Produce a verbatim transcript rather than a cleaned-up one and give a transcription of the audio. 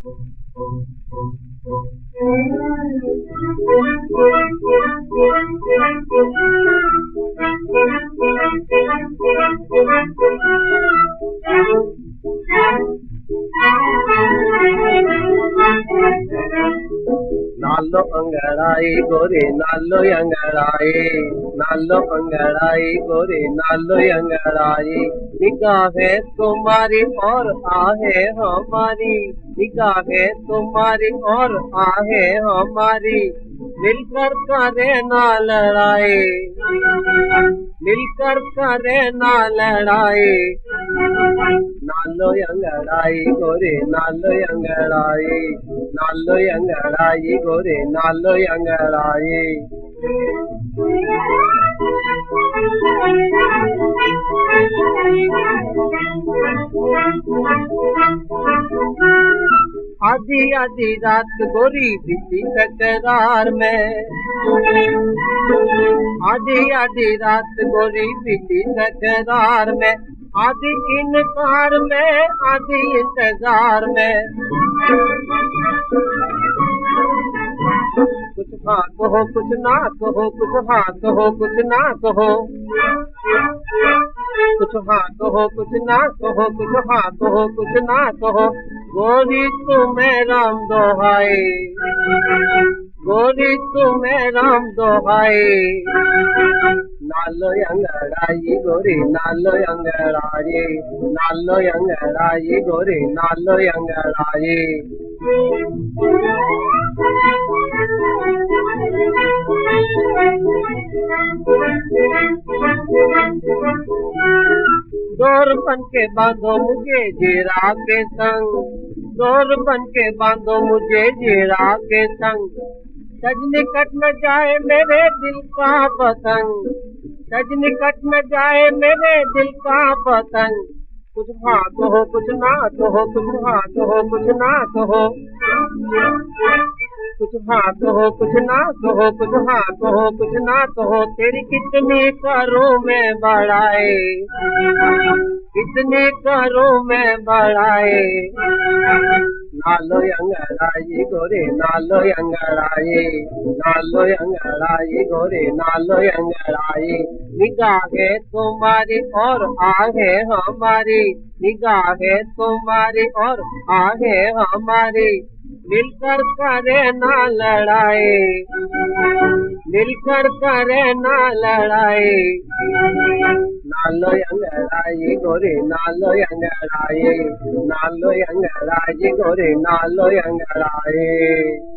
नालो अंगड़ाई गोरे नालो अंगड़ाई, नालो अंगड़ाई गोरे नालो अंगड़ाई। निगाहें तुम्हारी और आहे हमारी, निगाहें तुम्हारी और आहे हमारी। मिलकर करे ना लड़ाई, मिलकर करे ना लड़ाई। नालो अंगड़ाई गोरे नालो अंगड़ाई, नालो अंगड़ाई गोरे नालो अंगड़ाई। आधी आधी रात गोरी बीती तकरार में, आधी आधी रात गोरी बीती तकरार में। आधी इनकार में आधी इंतजार में। कुछ हाँ कहो कुछ ना कहो, कुछ हाँ कहो कुछ ना कहो, कुछ हाँ कहो कुछ ना कहो, कुछ हाँ कहो कुछ ना कहो। गोरी तुम्हें राम दोहाई, गोरी तुम्हें राम दोहाई। नालो अंगड़ाई गोरी नालो अंगड़ाई, नालो अंगड़ाई गोरी नालो अंगड़ाई। डोर बन के बांधो मुझे जीरा के संग, डोर बन के बांधो मुझे जीरा के संग। सजनी कट न जाए मेरे दिल का पतंग, सजनी कट न जाए मेरे दिल का पतंग। कुछ हाँ कहो कुछ ना कहो, कुछ हाँ कहो कुछ ना कहो, कुछ हाँ कहो कुछ ना कहो, कुछ हाँ कहो कुछ ना कहो। तेरी कितनी करूं मैं बड़ाई, कितनी करूं मैं बड़ाई। नालो अंगड़ाई गोरे नालो अंगड़ाई, नालो अंगड़ाई गोरे नालो अंगड़ाई। निगाहें तुम्हारी और आहे हमारी, निगाहें तुम्हारी और आहे हमारी। मिलकर करे ना लड़ाई, मिलकर करे ना लड़ाई। नालो अंगड़ाई गोरे नालो अंगड़ाई, नालो अंगड़ाई गोरे नालो अंगड़ाई।